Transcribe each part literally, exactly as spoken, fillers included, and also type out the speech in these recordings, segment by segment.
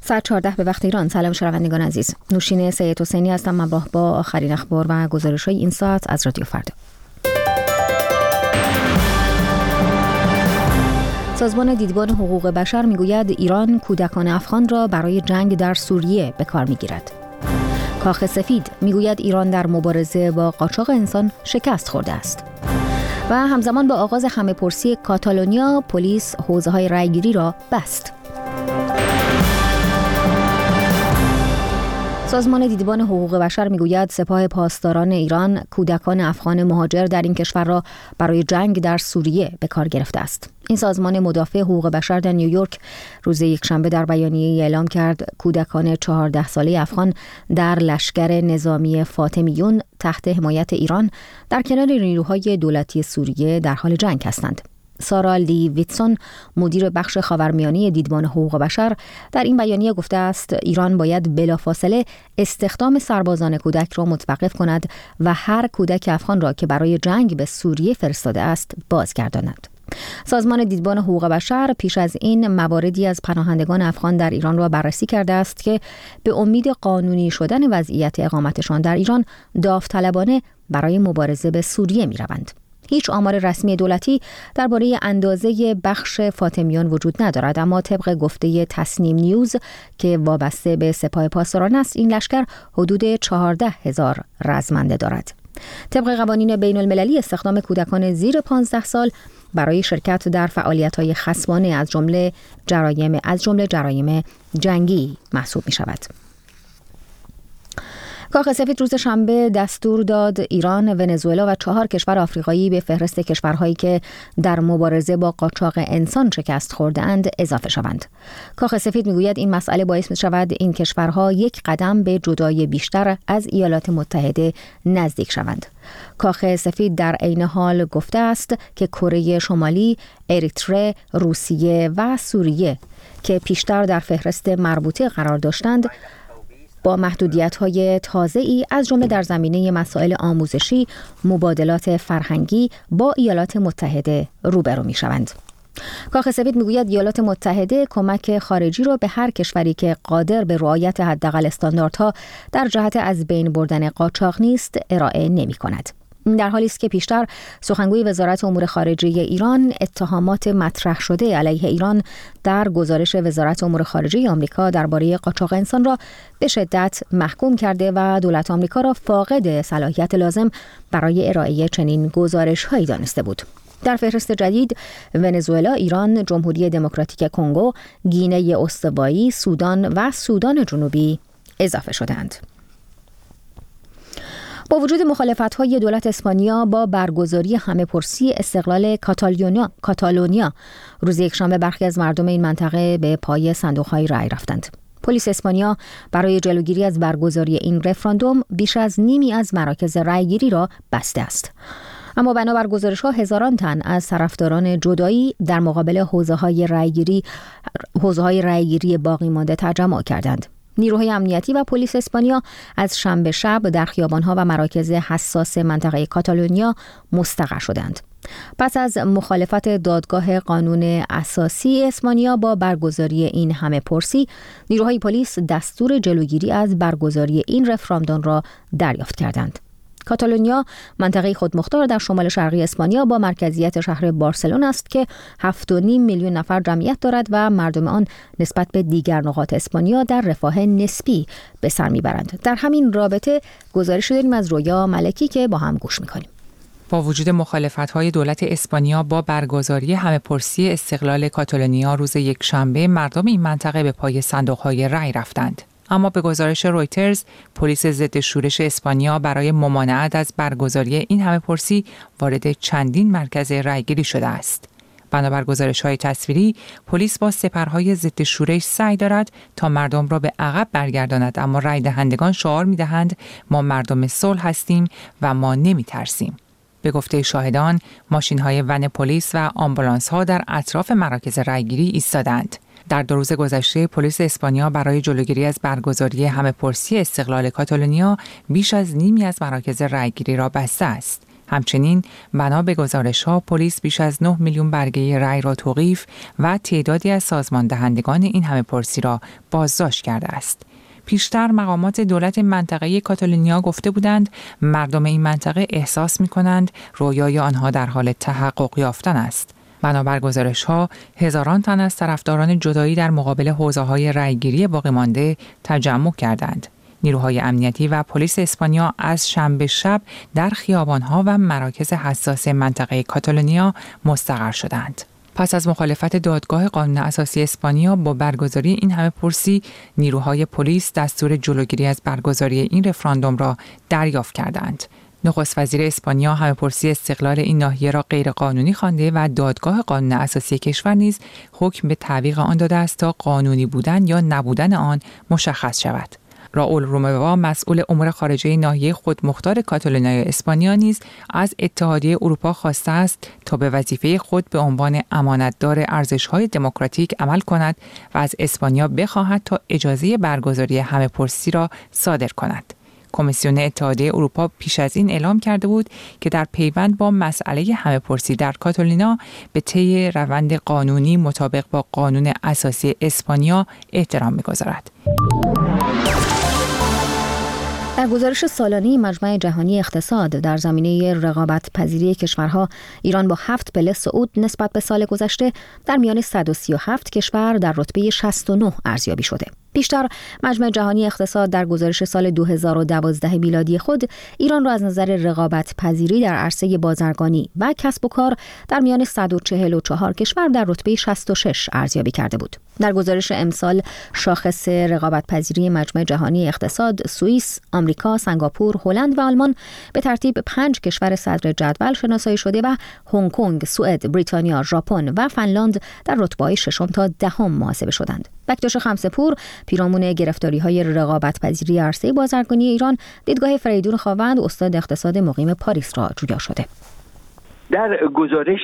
ساعت چهارده به وقت ایران. سلام شنوندگان عزیز. نوشین سید حسینی هستم. همراه با آخرین اخبار و گزارش‌های این ساعت از رادیو فردا. سازمان دیدبان حقوق بشر میگوید ایران کودکان افغان را برای جنگ در سوریه به کار میگیرد. کاخ سفید میگوید ایران در مبارزه با قاچاق انسان شکست خورده است. و همزمان با آغاز همه‌پرسی کاتالونیا، پلیس حوزه‌های رأیگیری را بست. سازمان دیدبان حقوق بشر میگوید سپاه پاسداران ایران کودکان افغان مهاجر در این کشور را برای جنگ در سوریه به کار گرفته است. این سازمان مدافع حقوق بشر در نیویورک روز یکشنبه در بیانیه‌ای اعلام کرد کودکان چهارده ساله افغان در لشکر نظامی فاطمیون تحت حمایت ایران در کنار نیروهای دولتی سوریه در حال جنگ هستند. سارا لی ویتسون مدیر بخش خاورمیانه دیدبان حقوق بشر در این بیانیه گفته است ایران باید بلافاصله استخدام سربازان کودک را متوقف کند و هر کودک افغان را که برای جنگ به سوریه فرستاده است بازگرداند. سازمان دیدبان حقوق بشر پیش از این مواردی از پناهندگان افغان در ایران را بررسی کرده است که به امید قانونی شدن وضعیت اقامتشان در ایران داوطلبانه برای مبارزه به سوریه می‌روند. هیچ آمار رسمی دولتی درباره اندازه بخش فاطمیان وجود ندارد، اما طبق گفته تصنیم نیوز که وابسته به سپاه پاسداران است این لشکر حدود چهارده هزار رزمنده دارد. طبق قوانین بین المللی استخدام کودکان زیر پانزده سال برای شرکت در فعالیت‌های خصمانه از جمله جرایم از جمله جرایم جنگی محسوب می‌شود. کاخ سفید روز شنبه دستور داد ایران، ونزوئلا و چهار کشور آفریقایی به فهرست کشورهایی که در مبارزه با قاچاق انسان شکست خورده‌اند اضافه شوند. کاخ سفید میگوید این مسئله باعث می‌شود این کشورها یک قدم به جدایی بیشتر از ایالات متحده نزدیک شوند. کاخ سفید در عین حال گفته است که کره شمالی، اریتره، روسیه و سوریه که پیشتر در فهرست مربوطه قرار داشتند با محدودیت‌های تازه‌ای از جمله در زمینه مسائل آموزشی، مبادلات فرهنگی با ایالات متحده روبرو می‌شوند. کاخ سفید میگوید ایالات متحده کمک خارجی را به هر کشوری که قادر به رعایت حداقل استانداردها در جهت از بین بردن قاچاق نیست ارائه نمی‌کند. در حالی است که پیشتر سخنگوی وزارت امور خارجه ایران اتهامات مطرح شده علیه ایران در گزارش وزارت امور خارجه آمریکا درباره قاچاق انسان را به شدت محکوم کرده و دولت آمریکا را فاقد صلاحیت لازم برای ارائه چنین گزارش‌هایی دانسته بود. در فهرست جدید ونزوئلا، ایران، جمهوری دموکراتیک کنگو، گینه استوایی، سودان و سودان جنوبی اضافه شدند. با وجود مخالفت‌های دولت اسپانیا با برگزاری همه‌پرسی استقلال کاتالونیا، کاتالونیا روز یکشنبه برخی از مردم این منطقه به پای صندوق‌های رأی رفتند. پلیس اسپانیا برای جلوگیری از برگزاری این رفراندوم بیش از نیمی از مراکز رأیگیری را بسته است. اما بنابر گزارش‌ها هزاران تن از طرفداران جدایی در مقابل حوزه‌های رأیگیری حوزه‌های رأیگیری باقی مانده تجمع کردند. نیروهای امنیتی و پلیس اسپانیا از شنبه شب در خیابان‌ها و مراکز حساس منطقه کاتالونیا مستقر شدند. پس از مخالفت دادگاه قانون اساسی اسپانیا با برگزاری این همه‌پرسی، نیروهای پلیس دستور جلوگیری از برگزاری این رفراندوم را دریافت کردند. کاتالونیا منطقه خودمختار در شمال شرقی اسپانیا با مرکزیت شهر بارسلون است که هفت و نیم میلیون نفر جمعیت دارد و مردم آن نسبت به دیگر نقاط اسپانیا در رفاه نسبی به سر میبرند. در همین رابطه گزارش داریم از رویا ملکی که با هم گوش میکنیم. با وجود مخالفت‌های دولت اسپانیا با برگزاری همه‌پرسی استقلال کاتالونیا روز یکشنبه، مردم این منطقه به پای صندوق‌های رأی رفتند. اما به گزارش رویترز، پلیس ضد شورش اسپانیا برای ممانعت از برگزاری این همه‌پرسی وارد چندین مرکز رأیگیری شده است. بنابر گزارش‌های تصویری، پلیس با سپرهای ضد شورش سعی دارد تا مردم را به عقب برگرداند، اما رأی دهندگان شعار می‌دهند ما مردم صلح هستیم و ما نمی‌ترسیم. به گفته شاهدان، ماشین‌های ون پلیس و آمبولانس‌ها در اطراف مراکز رأیگیری ایستادند. در دو روز گذشته پلیس اسپانیا برای جلوگیری از برگزاری همه‌پرسی استقلال کاتالونیا بیش از نیمی از مراکز رأیگیری را بسته است. همچنین بنا به گزارش‌ها پلیس بیش از نه میلیون برگه رأی را توقیف و تعدادی از سازمان دهندگان این همه پرسی را بازداشت کرده است. پیشتر مقامات دولت منطقه کاتالونیا گفته بودند مردم این منطقه احساس می‌کنند رویای آنها در حال تحقق یافتن است. بنابر گزارش‌ها هزاران تن از طرفداران جدایی در مقابل حوزه‌های رأیگیری باقی مانده تجمع کردند. نیروهای امنیتی و پلیس اسپانیا از شنبه شب در خیابان‌ها و مراکز حساس منطقه کاتالونیا مستقر شدند. پس از مخالفت دادگاه قانون اساسی اسپانیا با برگزاری این همه پرسی، نیروهای پلیس دستور جلوگیری از برگزاری این رفراندوم را دریافت کردند. نخست وزیر اسپانیا همه پرسی استقلال این ناحیه را غیرقانونی خوانده و دادگاه قانون اساسی کشور نیز حکم به تعویق آن داده است تا قانونی بودن یا نبودن آن مشخص شود. راول روموا مسئول امور خارجه ناحیه خودمختار کاتالونیای اسپانیا نیز از اتحادیه اروپا خواسته است تا به وظیفه خود به عنوان امانتدار ارزش‌های دموکراتیک عمل کند و از اسپانیا بخواهد تا اجازه برگزاری همه پرسی را صادر کند. کمیسیون اتحادیه اروپا پیش از این اعلام کرده بود که در پیوند با مسئله همه پرسی در کاتالونا به طی روند قانونی مطابق با قانون اساسی اسپانیا احترام می‌گذارد. در گزارش سالانه مجمع جهانی اقتصاد در زمینه رقابت پذیری کشورها، ایران با هفت پله صعود نسبت به سال گذشته در میان صد و سی و هفت کشور در رتبه شصت و نه ارزیابی شده. پیشتر مجمع جهانی اقتصاد در گزارش سال دو هزار و دوازده میلادی خود ایران را از نظر رقابت پذیری در عرصه بازرگانی و کسب و کار در میان صد و چهل و چهار کشور در رتبه شصت و شش ارزیابی کرده بود. در گزارش امسال شاخص رقابت پذیری مجمع جهانی اقتصاد، سوئیس، آمریکا، سنگاپور، هلند و آلمان به ترتیب پنج کشور صدر جدول شناسایی شده و هنگ کنگ، سوئد، بریتانیا، ژاپن و فنلاند در رتبه‌های ششم تا دهم محاسبه شدند. بکتاش خمسه‌پور، پیرامون گرفتاری‌های رقابت پذیری عرصه بازرگانی ایران، دیدگاه فریدون خاوند، استاد اقتصاد مقیم پاریس را جویا شده. در گزارش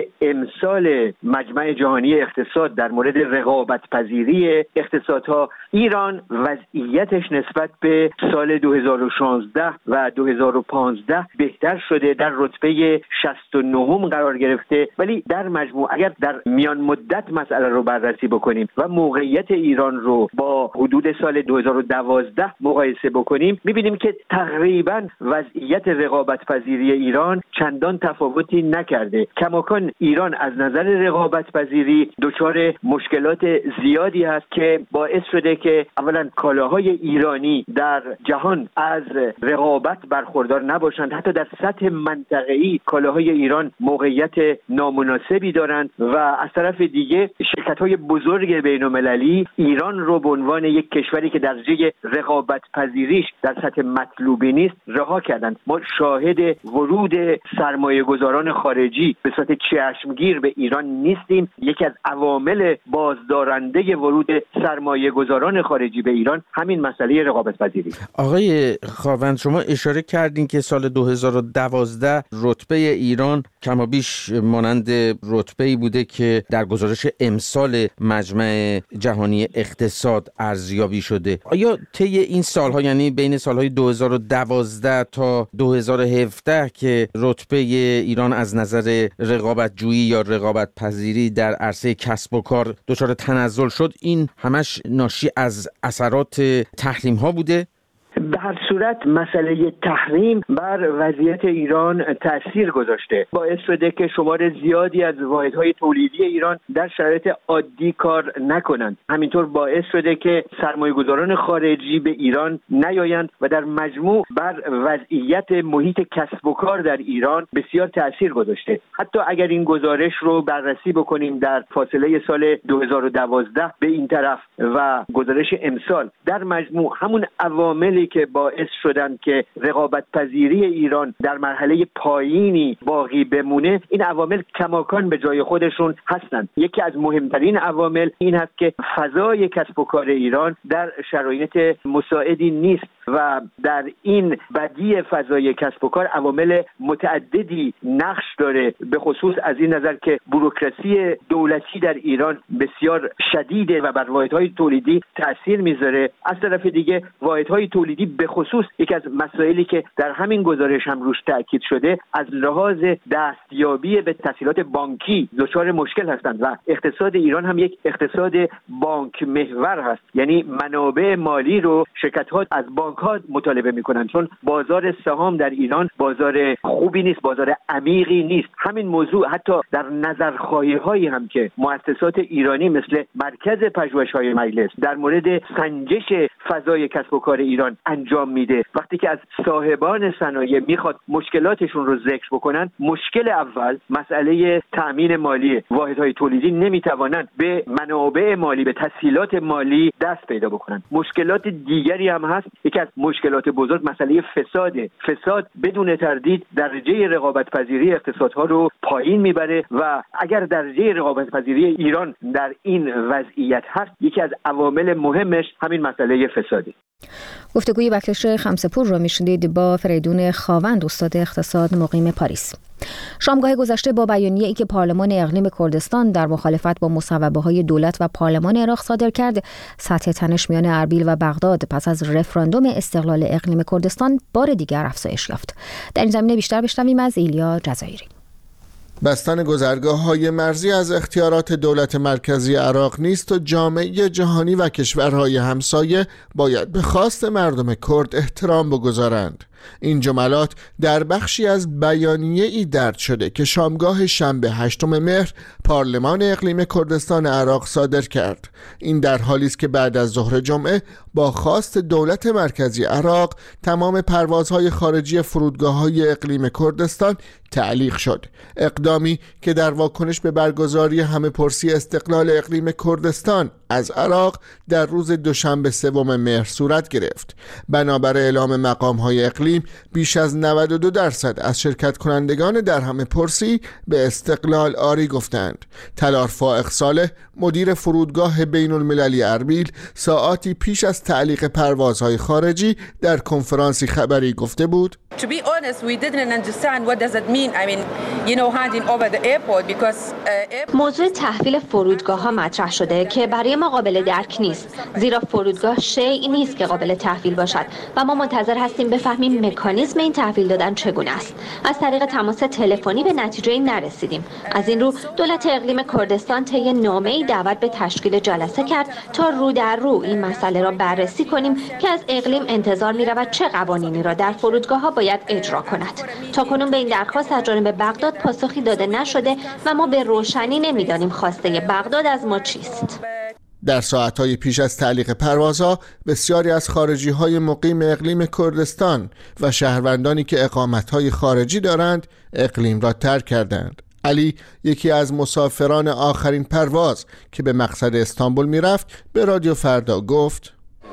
امسال مجمع جهانی اقتصاد در مورد رقابت پذیری اقتصادها، ایران وضعیتش نسبت به سال دو هزار و شانزده و دو هزار و پانزده بهتر شده، در رتبه شصت و نه قرار گرفته. ولی در مجموع اگر در میان مدت مسئله رو بررسی بکنیم و موقعیت ایران رو با حدود سال دو هزار و دوازده مقایسه بکنیم، می‌بینیم که تقریباً وضعیت رقابت پذیری ایران چندان تفاوتی نکرده. کماکان ایران از نظر رقابت پذیری دچار مشکلات زیادی هست که باعث شده که اولا کالاهای ایرانی در جهان از رقابت برخوردار نباشند. حتی در سطح منطقه‌ای کالاهای ایران موقعیت نامناسبی دارند و از طرف دیگه شرکت‌های بزرگ بین‌المللی ایران رو به عنوان یک کشوری که درجه رقابت پذیریش در سطح مطلوبی نیست رها کردند. ما شاهد ورود سرمایه‌گذاران خارجی به صورت چشمگیر به ایران نیستیم. یکی از عوامل بازدارنده ورود سرمایه‌گذاران خارجی به ایران همین مسئله رقابت پذیری. آقای خاوند، شما اشاره کردین که سال دو هزار و دوازده رتبه ایران کمابیش مانند رتبه‌ای بوده که در گزارش امسال مجمع جهانی اقتصاد ارزیابی شده. آیا طی این سالها، یعنی بین سالهای دو هزار و دوازده تا دو هزار و هفده که رتبه ایران از نظر رقابت جویی یا رقابت پذیری در عرصه کسب و کار دچار تنزل شد، این همش ناشی از اثرات تحریم ها بوده؟ به هر صورت مسئله تحریم بر وضعیت ایران تأثیر گذاشته، باعث شده که شمار زیادی از واحدهای تولیدی ایران در شرایط عادی کار نکنند. همینطور باعث شده که سرمایه‌گذاران خارجی به ایران نیایند و در مجموع بر وضعیت محیط کسب و کار در ایران بسیار تأثیر گذاشته. حتی اگر این گزارش رو بررسی بکنیم در فاصله سال دو هزار و دوازده به این طرف و گزارش امسال، در مجموع همون عواملی که باعث شدن که رقابت پذیری ایران در مرحله پایینی باقی بمونه، این عوامل کماکان به جای خودشون هستند. یکی از مهمترین عوامل این هست که فضای کسب و کار ایران در شرایط مساعدی نیست و در این بدی فضای کسب و کار عوامل متعددی نقش داره، به خصوص از این نظر که بوروکراسی دولتی در ایران بسیار شدیده و بر واحدهای تولیدی تأثیر میذاره. از طرف دیگه واحدهای تولیدی به خصوص یکی از مسائلی که در همین گزارش هم روش تاکید شده، از لحاظ دستیابی به تسهیلات بانکی دچار مشکل هستند و اقتصاد ایران هم یک اقتصاد بانک محور هست، یعنی منابع مالی رو شرکت‌ها از بانک‌ها مطالبه می‌کنند، چون بازار سهام در ایران بازار خوبی نیست، بازار عمیقی نیست. همین موضوع حتی در نظرخواهی‌هایی هم که مؤسسات ایرانی مثل مرکز پژوهش‌های مجلس در مورد سنجش فضای کسب و کار ایران انجام میده، وقتی که از صاحبان صنایع میخواد مشکلاتشون رو ذکر بکنن، مشکل اول مسئله تأمین مالی، واحدهای تولیدی نمیتوانند به منابع مالی، به تسهیلات مالی دست پیدا بکنن. مشکلات دیگری هم هست. یکی از مشکلات بزرگ مسئله فساده. فساد بدون تردید درجه رقابت پذیری اقتصادها رو پایین میبره و اگر درجه رقابت پذیری ایران در این وضعیت هست، یکی از عوامل مهمش همین مسئله فساده. گفتگوی بکش خمسه‌پور را میشنید با فریدون خاوند، استاد اقتصاد مقیم پاریس. شامگاه گذشته با بیانیه‌ای که پارلمان اقلیم کردستان در مخالفت با مصوبه‌های دولت و پارلمان عراق صادر کرد، سطح تنش میان اربیل و بغداد پس از رفراندوم استقلال اقلیم کردستان بار دیگر افزایش یافت. در این زمینه بیشتر بشنویم از ایلیا جزایری. بستن گذرگاه‌های مرزی از اختیارات دولت مرکزی عراق نیست و جامعه جهانی و کشورهای همسایه باید به خواست مردم کرد احترام بگذارند. این جملات در بخشی از بیانیه‌ای درج شده که شامگاه شنبه هشتم مهر پارلمان اقلیم کردستان عراق صادر کرد. این در حالی است که بعد از ظهر جمعه با خواست دولت مرکزی عراق تمام پروازهای خارجی فرودگاه‌های اقلیم کردستان تعلیق شد، اقدامی که در واکنش به برگزاری همه‌پرسی استقلال اقلیم کردستان از عراق در روز دوشنبه سوم مهر صورت گرفت. بنابر اعلام مقام‌های اقلیم بیش از نود و دو درصد از شرکت کنندگان در همه‌پرسی به استقلال آری گفتند. تلار فائق صالح، مدیر فرودگاه بین المللی اربیل، ساعاتی پیش از تعلیق پروازهای خارجی در کنفرانسی خبری گفته بود: To be honest, we didn't understand what does it mean. I mean, you know, handing over the airport because uh, موضوع تحویل فرودگاه ها مطرح شده که برای ما قابل درک نیست، زیرا فرودگاه شیء نیست که قابل تحویل باشد و ما منتظر هستیم بفهمیم مکانیزم این تحویل دادن چگونه است. از طریق تماس تلفنی به نتیجه نرسیدیم. از این رو دولت اقلیم کردستان طی نامه‌ای دعوت به تشکیل جلسه کرد تا رو در رو این مسئله را بررسی کنیم که از اقلیم انتظار می‌رود چه قوانینی را در فرودگاه‌ها باید اجرا کند. تاکنون به این درخواست از جانب بغداد پاسخی داده نشده و ما به روشنی نمی‌دانیم خواسته بغداد از ما چیست. در ساعتهای پیش از تعلیق پروازها بسیاری از خارجی‌های مقیم اقلیم کردستان و شهروندانی که اقامت‌های خارجی دارند اقلیم را ترک کردند. علی، یکی از مسافران آخرین پرواز که به مقصد استانبول می‌رفت، به رادیو فردا گفت: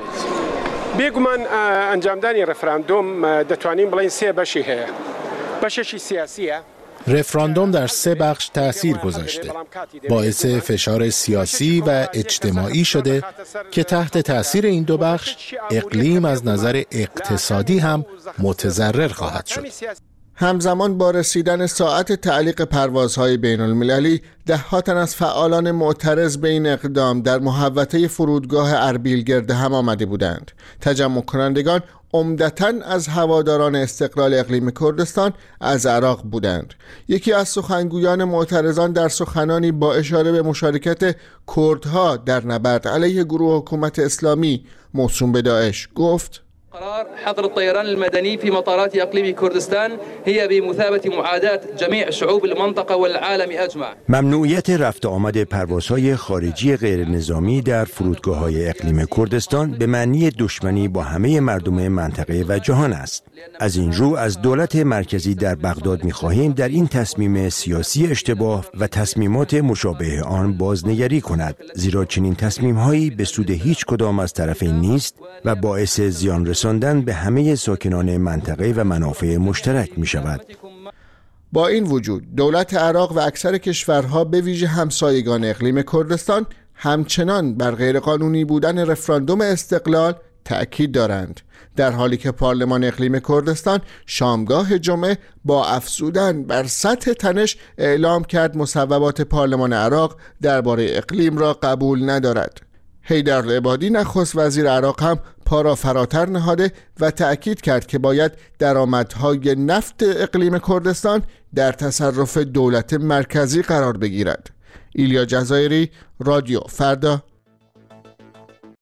بێگومان ئەنجامدانی رفراندوم دەتوانین بڵین سێ بەشی هەیە. بەشێکی سیاسیە. رفراندوم در سه بخش تأثیر گذاشته. باعث فشار سیاسی و اجتماعی شده که تحت تأثیر این دو بخش اقلیم از نظر اقتصادی هم متضرر خواهد شد. همزمان با رسیدن ساعت تعلیق پروازهای بین المللی، ده تن از فعالان معترض به این اقدام در محوطه فرودگاه اربیل گرد هم آمده بودند. تجمع کنندگان عمدتاً از هواداران استقلال اقلیم کردستان از عراق بودند. یکی از سخنگویان معترضان در سخنانی با اشاره به مشارکت کردها در نبرد علیه گروه حکومت اسلامی موسوم به داعش گفت: قرار حظر الطيران المدني في مطارات اقليم كردستان هي بمثابه معاداه جميع شعوب المنطقه والعالم اجمع. ممنوعیت رفت آمد پروازهای خارجی غیر نظامی در فرودگاه‌های اقلیم کردستان به معنی دشمنی با همه مردم منطقه و جهان است. از این رو از دولت مرکزی در بغداد می‌خواهیم در این تصمیم سیاسی اشتباه و تصمیمات مشابه آن بازنگری کند، زیرا چنین تصمیم‌هایی به سود هیچ کدام از طرفین نیست و باعث زیان رساندن به همه ساکنان منطقه و منافع مشترک می شود. با این وجود دولت عراق و اکثر کشورها به ویژه همسایگان اقلیم کردستان همچنان بر غیرقانونی بودن رفراندوم استقلال تأکید دارند، در حالی که پارلمان اقلیم کردستان شامگاه جمعه با افزودن بر سطح تنش اعلام کرد مصوبات پارلمان عراق درباره اقلیم را قبول ندارد. حیدر العبادی نخست وزیر عراق هم پا را فراتر نهاده و تأکید کرد که باید درآمدهای نفت اقلیم کردستان در تصرف دولت مرکزی قرار بگیرد. ایلیا جزایری، رادیو فردا،